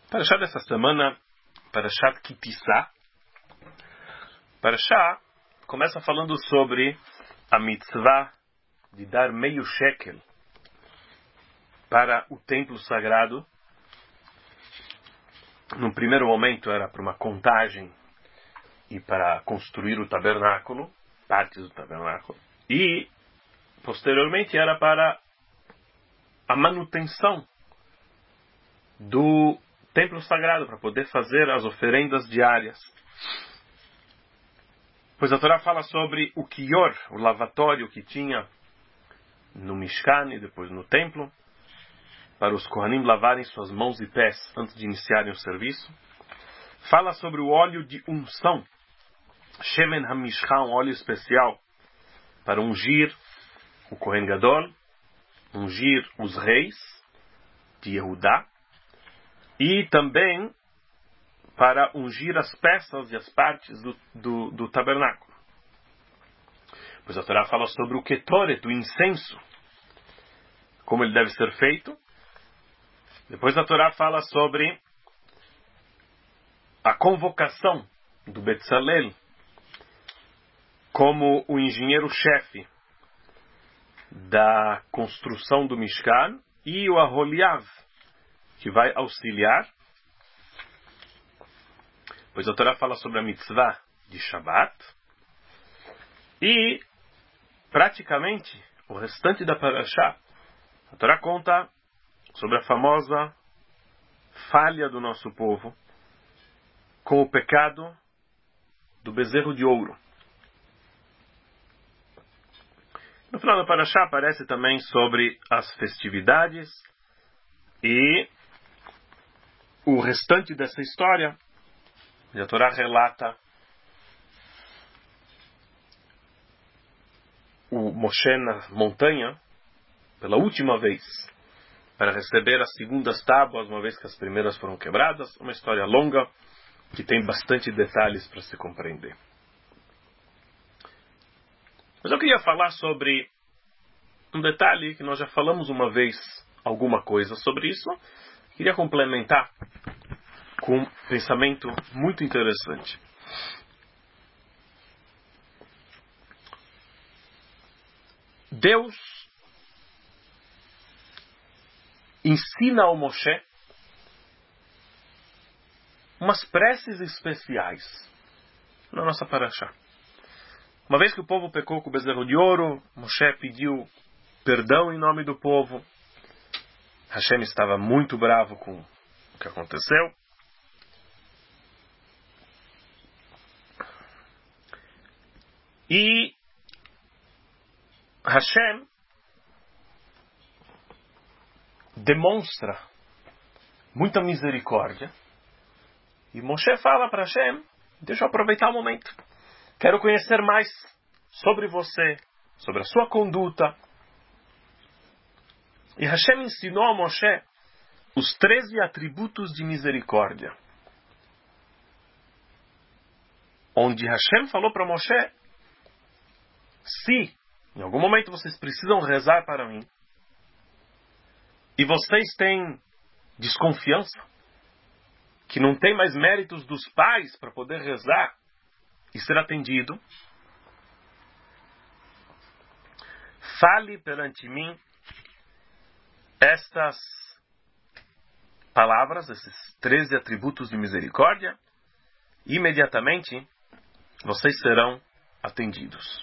Parashá dessa semana, Parashat Ki Tisa. Parashá começa falando sobre a mitzvah de dar meio shekel para o templo sagrado. No primeiro momento era para uma contagem e para construir o tabernáculo, partes do tabernáculo. E, posteriormente, era para a manutenção do templo sagrado, para poder fazer as oferendas diárias. Pois a Torá fala sobre o kior, o lavatório que tinha no Mishkan e depois no templo, para os Kohanim lavarem suas mãos e pés antes de iniciarem o serviço. Fala sobre o óleo de unção, Shemen HaMishcha, um óleo especial para ungir o Kohen Gadol, ungir os reis de Yehudá, e também para ungir as peças e as partes do tabernáculo. Pois a Torá fala sobre o ketoret, o incenso, como ele deve ser feito. Depois a Torá fala sobre a convocação do Betzalel como o engenheiro-chefe da construção do Mishkan e o Aholiav, que vai auxiliar. Pois a Torá fala sobre a mitzvah de Shabbat. E, praticamente, o restante da Parashá, a Torá conta sobre a famosa falha do nosso povo com o pecado do bezerro de ouro. No final da Parashá aparece também sobre as festividades e o restante dessa história. A Torá relata o Moshe na montanha pela última vez para receber as segundas tábuas, uma vez que as primeiras foram quebradas. Uma história longa que tem bastante detalhes para se compreender. Mas eu queria falar sobre um detalhe que nós já falamos uma vez, alguma coisa sobre isso. Queria complementar com um pensamento muito interessante. Deus ensina ao Moshe umas preces especiais na nossa Parashá. Uma vez que o povo pecou com o bezerro de ouro, Moshe pediu perdão em nome do povo. Hashem estava muito bravo com o que aconteceu. E Hashem demonstra muita misericórdia. E Moshe fala para Hashem: deixa eu aproveitar o momento. Quero conhecer mais sobre você, sobre a sua conduta. E Hashem ensinou a Moshe os 13 atributos de misericórdia. Onde Hashem falou para Moshe: se em algum momento vocês precisam rezar para mim, e vocês têm desconfiança, que não tem mais méritos dos pais para poder rezar e ser atendido, fale perante mim estas palavras, esses 13 atributos de misericórdia, e imediatamente vocês serão atendidos.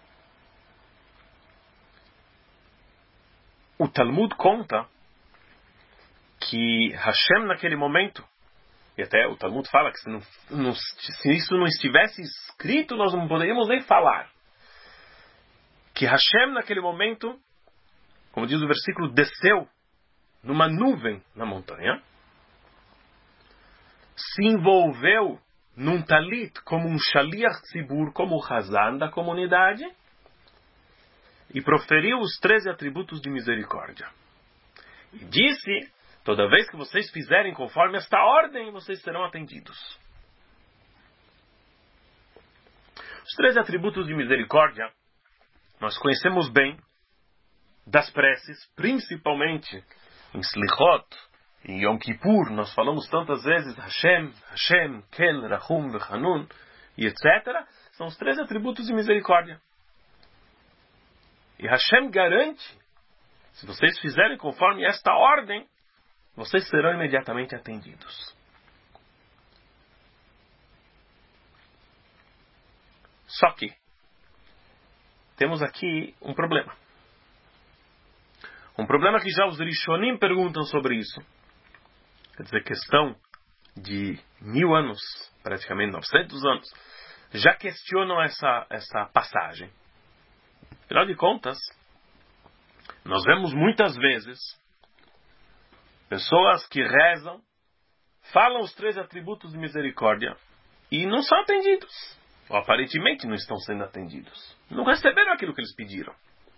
O Talmud conta que Hashem naquele momento, e até o Talmud fala que se isso não estivesse escrito, nós não poderíamos nem falar, que Hashem naquele momento, como diz o versículo, desceu numa nuvem na montanha, se envolveu num talit como um shaliach tzibur, como o Hazan da comunidade, e proferiu os 13 atributos de misericórdia. E disse: toda vez que vocês fizerem conforme esta ordem, vocês serão atendidos. Os 13 atributos de misericórdia nós conhecemos bem das preces, principalmente em Slichot, Em Yom Kippur, nós falamos tantas vezes Hashem, Hashem, Kel, Rahum, Vechanun, e etc. São os 3 atributos de misericórdia. E Hashem garante, se vocês fizerem conforme esta ordem, vocês serão imediatamente atendidos. Só que temos aqui um problema. Um problema que já os Rishonim perguntam sobre isso. Quer dizer, questão de 1000 anos, praticamente 900 anos, já questionam essa passagem. Afinal de contas, nós vemos muitas vezes pessoas que rezam, falam os 3 atributos de misericórdia e não são atendidos. Ou aparentemente não estão sendo atendidos. Não receberam aquilo que eles pediram.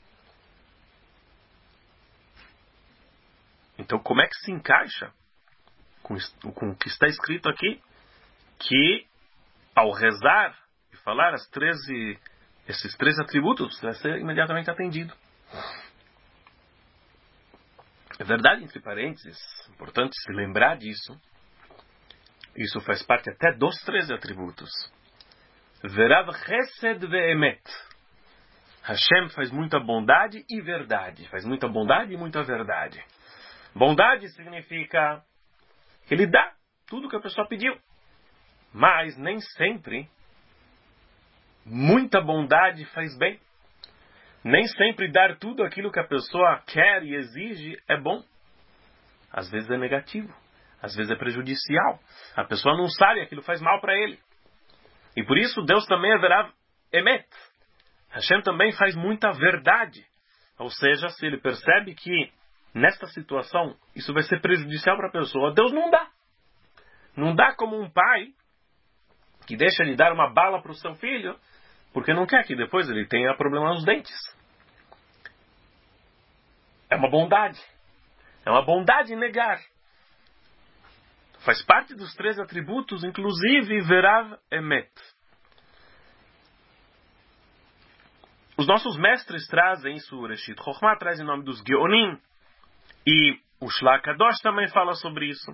Então, como é que se encaixa com o que está escrito aqui? Que ao rezar e falar esses 3 atributos, vai ser imediatamente atendido. É verdade, entre parênteses, é importante se lembrar disso. Isso faz parte até dos 13 atributos. Verav chesed ve'emet. Hashem faz muita bondade e verdade. Faz muita bondade e muita verdade. Bondade significa que ele dá tudo que a pessoa pediu. Mas nem sempre muita bondade faz bem. Nem sempre dar tudo aquilo que a pessoa quer e exige é bom. Às vezes é negativo. Às vezes é prejudicial. A pessoa não sabe, aquilo faz mal para ele. E por isso Deus também é Verav Emet. Hashem também faz muita verdade. Ou seja, se ele percebe que nesta situação isso vai ser prejudicial para a pessoa, Deus não dá. Não dá como um pai que deixa de dar uma bala para o seu filho porque não quer que depois ele tenha problema nos dentes. É uma bondade. É uma bondade negar. Faz parte dos 3 atributos, inclusive Verav Emet. Os nossos mestres trazem isso, Reshit Chochmah traz em nome dos Geonim, e o Shlach Kadosh também fala sobre isso.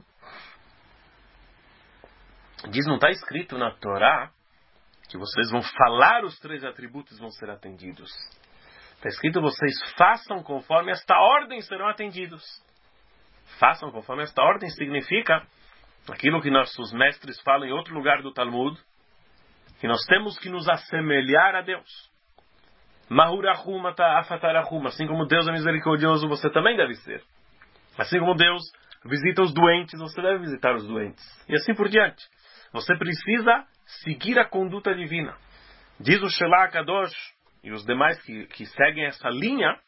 Diz, não está escrito na Torá que vocês vão falar os 3 atributos e vão ser atendidos. Está escrito, vocês façam conforme esta ordem serão atendidos. Façam conforme esta ordem significa aquilo que nossos mestres falam em outro lugar do Talmud, que nós temos que nos assemelhar a Deus. Mahurachum afatarachum. Assim como Deus é misericordioso, você também deve ser. Assim como Deus visita os doentes, você deve visitar os doentes. E assim por diante. Você precisa seguir a conduta divina. Diz o Shlach Kadosh e os demais que seguem essa linha,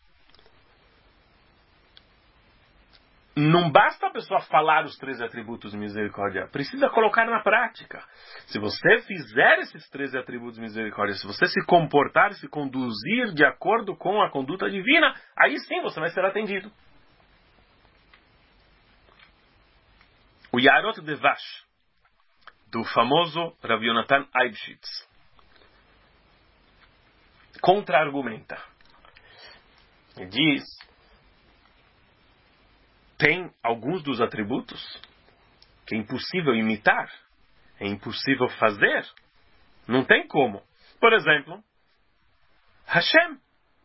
não basta a pessoa falar os 3 atributos de misericórdia. Precisa colocar na prática. Se você fizer esses 13 atributos de misericórdia, se você se comportar, se conduzir de acordo com a conduta divina, aí sim você vai ser atendido. O Yarot Devash, do famoso Rav Yonatan Eibshitz, contra-argumenta. Ele diz, tem alguns dos atributos que é impossível imitar, é impossível fazer, não tem como. Por exemplo, Hashem.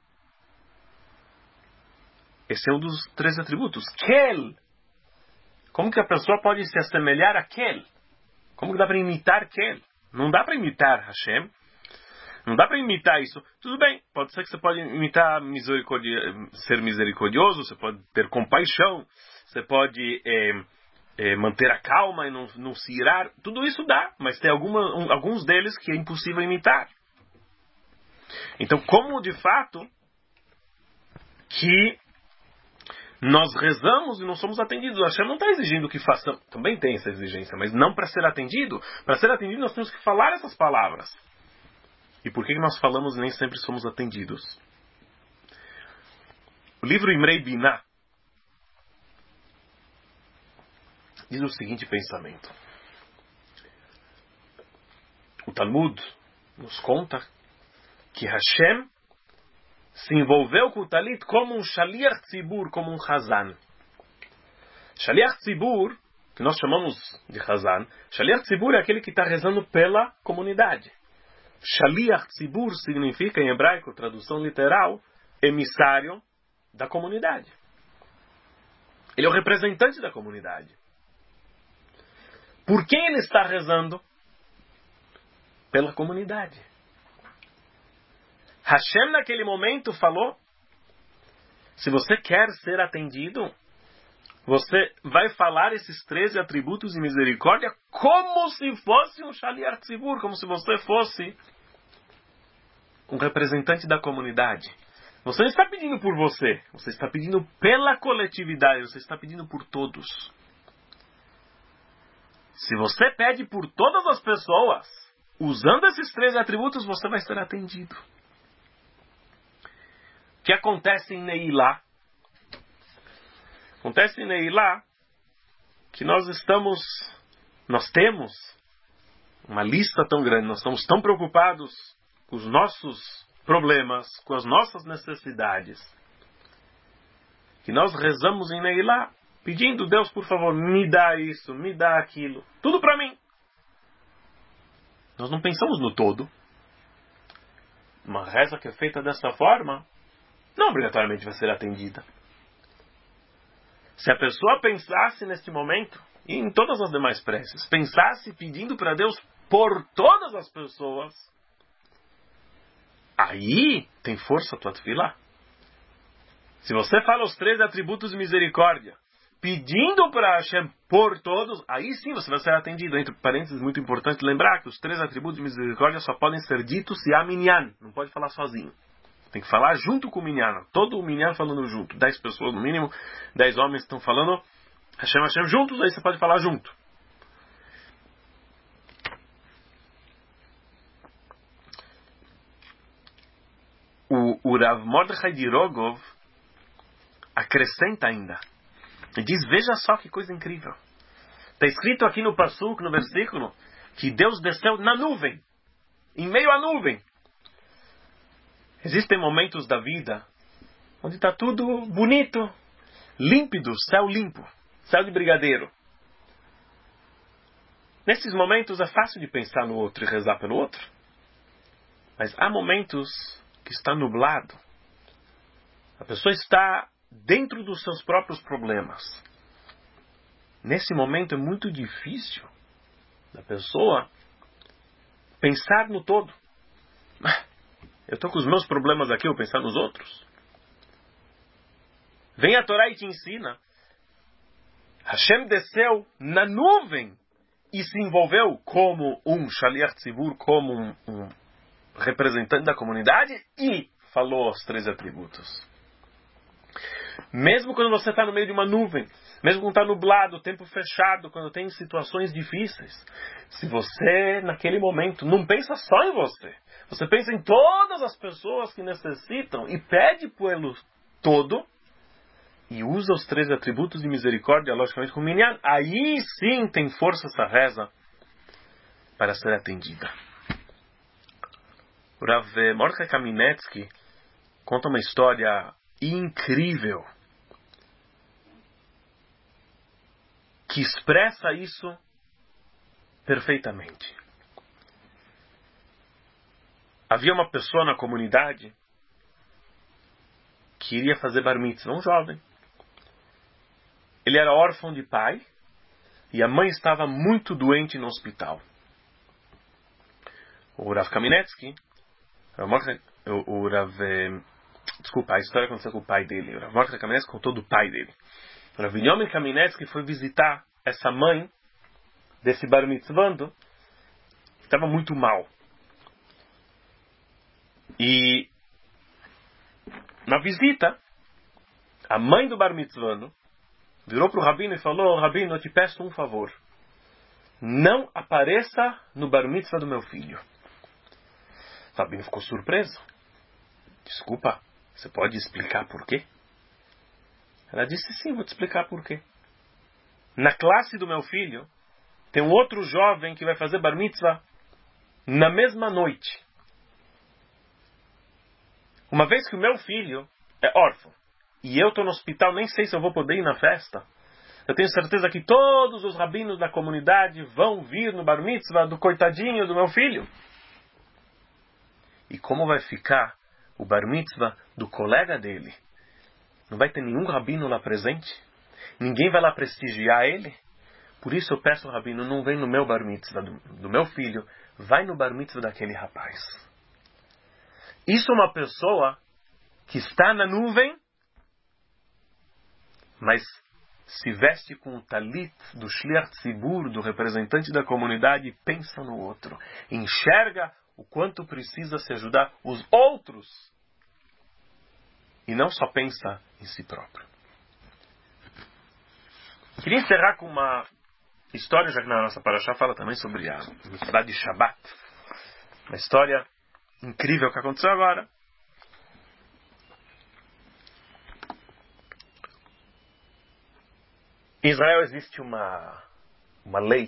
Esse é um dos 3 atributos. Kel. Como que a pessoa pode se assemelhar a Kel? Como que dá para imitar Kel? Não dá para imitar Hashem. Não dá para imitar isso. Tudo bem, pode ser que você pode imitar ser misericordioso, você pode ter compaixão, você pode manter a calma e não se irar. Tudo isso dá, mas tem alguns deles que é impossível imitar. Então, como de fato que nós rezamos e não somos atendidos? A Hashem não está exigindo que façamos. Também tem essa exigência, mas não para ser atendido. Para ser atendido nós temos que falar essas palavras. E por que nós falamos e nem sempre somos atendidos? O livro Imrei Binah diz o seguinte pensamento. O Talmud nos conta que Hashem se envolveu com o Talit como um Shaliach Tzibur, como um Hazan. Shaliach Tzibur, que nós chamamos de Hazan, Shaliach Tzibur é aquele que está rezando pela comunidade. Shaliach Tzibur significa, em hebraico, tradução literal, emissário da comunidade. Ele é o representante da comunidade. Por quem ele está rezando? Pela comunidade. Hashem naquele momento falou, se você quer ser atendido, você vai falar esses 13 atributos de misericórdia como se fosse um Shaliach Tzibur, como se você fosse um representante da comunidade. Você não está pedindo por você, você está pedindo pela coletividade, você está pedindo por todos. Se você pede por todas as pessoas, usando esses 13 atributos, você vai ser atendido. O que acontece em Neilá? Acontece em Neilá que nós temos uma lista tão grande, nós estamos tão preocupados com os nossos problemas, com as nossas necessidades, que nós rezamos em Neilá, pedindo, Deus, por favor, me dá isso, me dá aquilo, tudo para mim. Nós não pensamos no todo. Uma reza que é feita dessa forma, não obrigatoriamente vai ser atendida. Se a pessoa pensasse neste momento, e em todas as demais preces, pensasse pedindo para Deus por todas as pessoas, aí tem força a tua tefilá. Se você fala os 13 atributos de misericórdia, pedindo para Hashem por todos, aí sim você vai ser atendido. Entre parênteses, muito importante lembrar que os 13 atributos de misericórdia só podem ser ditos se há minyan, não pode falar sozinho. Tem que falar junto com o minyan, todo o minyan falando junto. 10 pessoas no mínimo, 10 homens estão falando Hashem, Hashem juntos, aí você pode falar junto. O Rav Mordechai de Rogov acrescenta ainda. Ele diz, veja só que coisa incrível. Está escrito aqui no Pasuk, no versículo, que Deus desceu na nuvem, em meio à nuvem. Existem momentos da vida onde está tudo bonito, límpido, céu limpo, céu de brigadeiro. Nesses momentos é fácil de pensar no outro e rezar pelo outro. Mas há momentos que está nublado. A pessoa está dentro dos seus próprios problemas. Nesse momento é muito difícil da pessoa pensar no todo. Eu estou com os meus problemas aqui, eu vou pensar nos outros. Vem a Torá e te ensina. Hashem desceu na nuvem e se envolveu como um Shaliach Tzibur, como um representante da comunidade e falou os 13 atributos. Mesmo quando você está no meio de uma nuvem, mesmo quando está nublado, tempo fechado, quando tem situações difíceis, se você naquele momento não pensa só em você, você pensa em todas as pessoas que necessitam e pede pelo todo e usa os 13 atributos de misericórdia, logicamente com o minyan, aí sim tem força essa reza para ser atendida. O Rav Mordechai Kamenetsky conta uma história incrível que expressa isso perfeitamente. Havia uma pessoa na comunidade que iria fazer bar mitzvah, um jovem. Ele era órfão de pai e a mãe estava muito doente no hospital. O Rav Kamenetsky, desculpa, a história aconteceu com o pai dele. O Rav Mordechai Kamenetsky contou do pai dele. O Rav Binyamin Kamenetsky foi visitar essa mãe desse bar mitzvando que estava muito mal. E na visita, a mãe do bar mitzvando virou para o rabino e falou: Rabino, eu te peço um favor. Não apareça no bar mitzvah do meu filho. O rabino ficou surpreso. Desculpa, você pode explicar por quê? Ela disse: sim, vou te explicar por quê. Na classe do meu filho, tem um outro jovem que vai fazer bar mitzvah na mesma noite. Uma vez que o meu filho é órfão e eu estou no hospital, nem sei se eu vou poder ir na festa, Eu tenho certeza que todos os rabinos da comunidade vão vir no bar mitzvah do coitadinho do meu filho. E como vai ficar o bar mitzvah do colega dele? Não vai ter nenhum rabino lá presente? Ninguém vai lá prestigiar ele? Por isso eu peço ao rabino, não vem no meu bar mitzvah do meu filho, vai no bar mitzvah daquele rapaz. Isso é uma pessoa que está na nuvem, mas se veste com o talit do shliach tzibur, do representante da comunidade, e pensa no outro. Enxerga o quanto precisa se ajudar os outros. E não só pensa em si próprio. Queria encerrar com uma história, já que na nossa parashá fala também sobre a mitzvah de Shabbat. Uma história incrível que aconteceu agora. Em Israel existe uma lei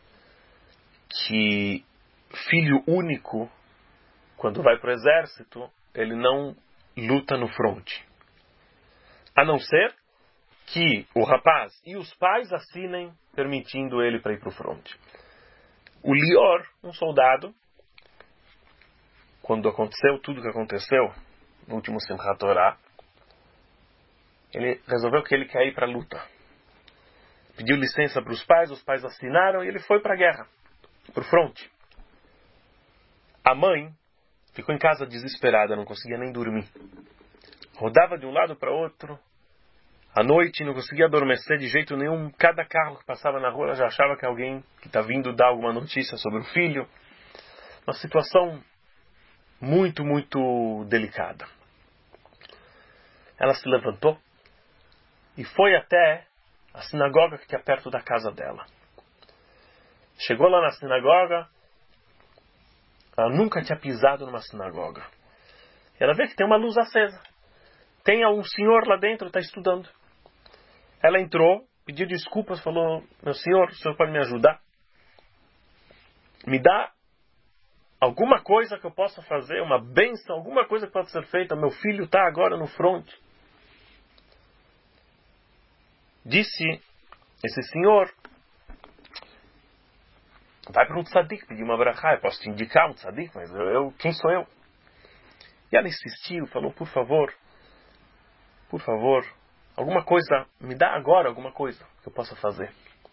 que filho único, quando vai para o exército, ele não luta no fronte. A não ser que o rapaz e os pais assinem permitindo ele para ir para o fronte. O Lior, um soldado, quando aconteceu tudo o que aconteceu no último Simchat Torah, ele resolveu que ele quer ir para a luta. Pediu licença para os pais assinaram e ele foi para a guerra, para o fronte. A mãe ficou em casa desesperada, não conseguia nem dormir. Rodava de um lado para outro, à noite não conseguia adormecer de jeito nenhum. Cada carro que passava na rua ela já achava que alguém que está vindo dar alguma notícia sobre o filho. Uma situação muito, muito delicada. Ela se levantou e foi até a sinagoga que é perto da casa dela. Chegou lá na sinagoga, ela nunca tinha pisado numa sinagoga. Ela vê que tem uma luz acesa. Tem um senhor lá dentro, está estudando. Ela entrou, pediu desculpas, falou, meu senhor, o senhor pode me ajudar? Me dá alguma coisa que eu possa fazer, uma bênção, alguma coisa que pode ser feita. Meu filho está agora no fronte. Disse esse senhor, vai para um tzadik, pedir uma brachá, eu posso te indicar um tzadik, mas quem sou eu? E ela insistiu, falou, por favor, alguma coisa, me dá agora alguma coisa que eu possa fazer.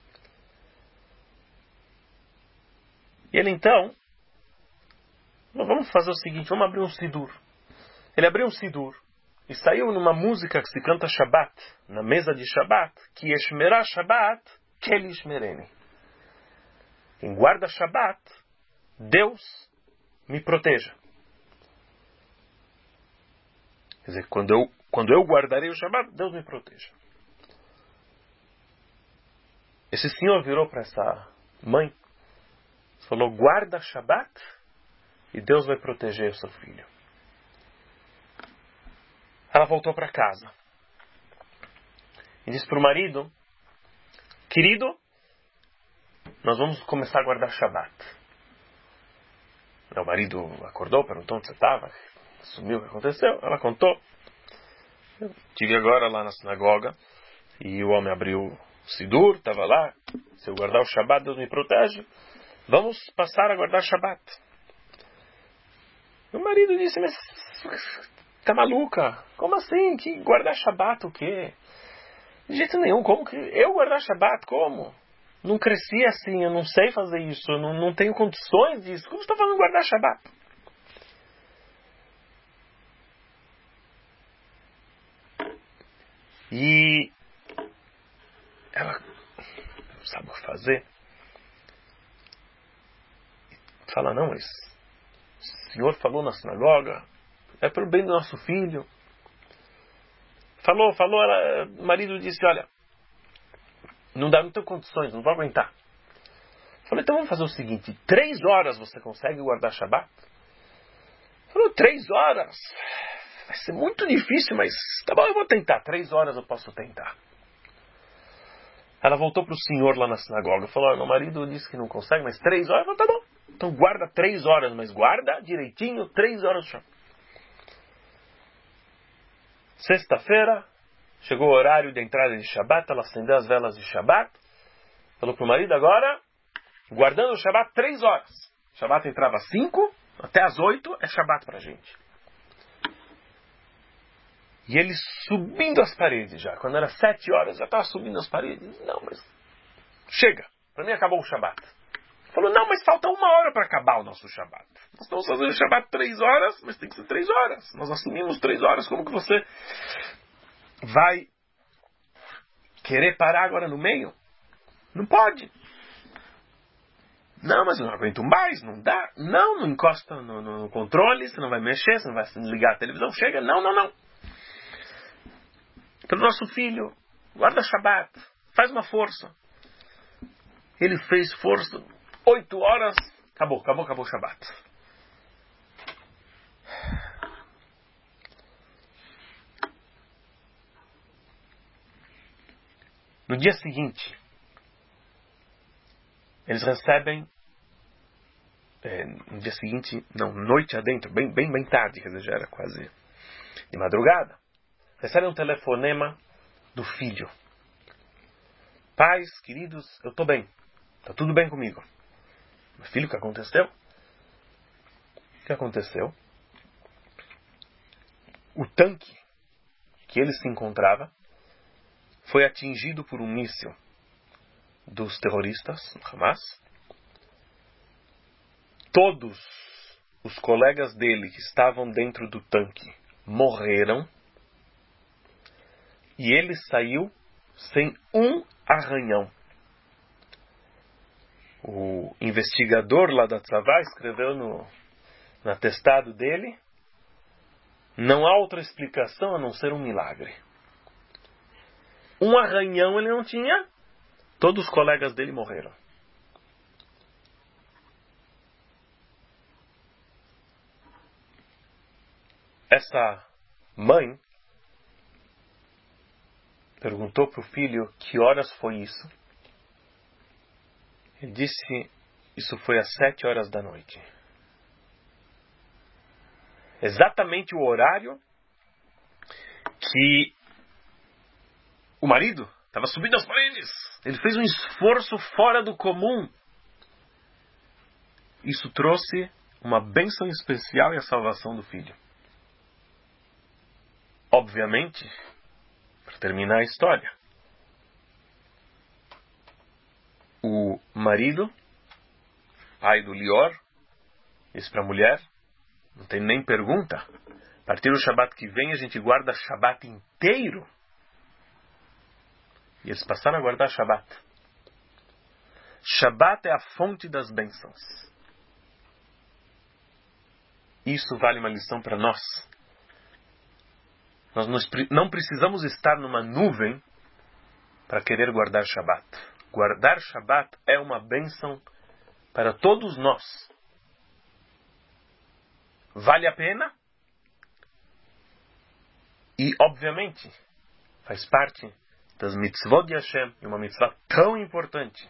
E ele então, vamos fazer o seguinte, vamos abrir um sidur. Ele abriu um sidur e saiu numa música que se canta Shabbat, na mesa de Shabbat, que Yeshmerá Shabbat, Kel Yishmereni. Quem guarda Shabbat, Deus me proteja. Quer dizer, quando eu guardarei o Shabbat, Deus me proteja. Esse senhor virou para essa mãe, falou, guarda Shabbat e Deus vai proteger o seu filho. Ela voltou para casa e disse para o marido, querido, nós vamos começar a guardar Shabbat. O marido acordou, perguntou onde você estava, sumiu o que aconteceu. Ela contou. Eu estive agora lá na sinagoga e o homem abriu o sidur, estava lá. Se eu guardar o Shabbat, Deus me protege. Vamos passar a guardar Shabbat. O marido disse, mas tá maluca? Como assim? Que guardar Shabbat o quê? De jeito nenhum. Como que eu guardar Shabbat? Como? Não cresci assim, eu não sei fazer isso, eu não tenho condições disso. Como você está falando guardar Shabbat? E ela não sabe o que fazer. Fala, não, mas o senhor falou na sinagoga, é para o bem do nosso filho. Falou, o marido disse, olha, não tenho condições, não vou aguentar. Falei, então vamos fazer o seguinte, 3 horas você consegue guardar Shabbat? Falou, 3 horas? Vai ser muito difícil, mas tá bom, eu vou tentar. 3 horas eu posso tentar. Ela voltou para o senhor lá na sinagoga. Falou, meu marido disse que não consegue, mas 3 horas. Falei, tá bom. Então guarda 3 horas, mas guarda direitinho 3 horas. Sexta-feira Chegou o horário de entrada de Shabat, ela acendeu as velas de Shabat, falou para o marido, agora, guardando o Shabat 3 horas. Shabat entrava às 5, até às 8 é Shabat para a gente. E ele subindo as paredes já, quando era 7 horas, já estava subindo as paredes. Não, mas chega, para mim acabou o Shabat. Falou, não, mas falta 1 hora para acabar o nosso Shabat. Nós estamos fazendo o Shabat 3 horas, mas tem que ser 3 horas. Nós assumimos 3 horas, como que você vai querer parar agora no meio? Não pode. Não, mas eu não aguento mais, não dá. Não encosta no controle, você não vai mexer, você não vai ligar a televisão. Chega, não. Pelo nosso filho, guarda Shabat, faz uma força. Ele fez força, 8 horas, acabou o Shabat. No dia seguinte, eles recebem, no dia seguinte, não, noite adentro, bem tarde, quer dizer, já era quase de madrugada, recebem um telefonema do filho. Pais, queridos, eu estou bem, está tudo bem comigo. Meu filho, o que aconteceu? O que aconteceu? O tanque que ele se encontrava foi atingido por um míssil dos terroristas, do Hamas. Todos os colegas dele que estavam dentro do tanque morreram. E ele saiu sem um arranhão. O investigador lá da Tzavá escreveu no atestado dele, não há outra explicação a não ser um milagre. Um arranhão ele não tinha, todos os colegas dele morreram. Essa mãe perguntou para o filho que horas foi isso. Ele disse, isso foi às 7 horas da noite. Exatamente o horário que o marido estava subindo as paredes. Ele fez um esforço fora do comum. Isso trouxe uma bênção especial e a salvação do filho. Obviamente, para terminar a história, o marido, pai do Lior, disse para a mulher, não tem nem pergunta, a partir do Shabat que vem a gente guarda Shabat inteiro. E eles passaram a guardar Shabat. Shabat é a fonte das bênçãos. Isso vale uma lição para nós. Nós não precisamos estar numa nuvem para querer guardar Shabat. Guardar Shabat é uma bênção para todos nós. Vale a pena? E, obviamente, faz parte das mitzvot de Hashem, e uma mitzvah tão importante,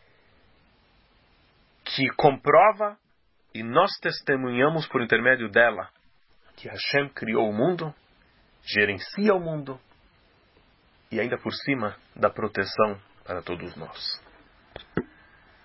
que comprova e nós testemunhamos por intermédio dela que Hashem criou o mundo, gerencia o mundo e ainda por cima dá proteção para todos nós.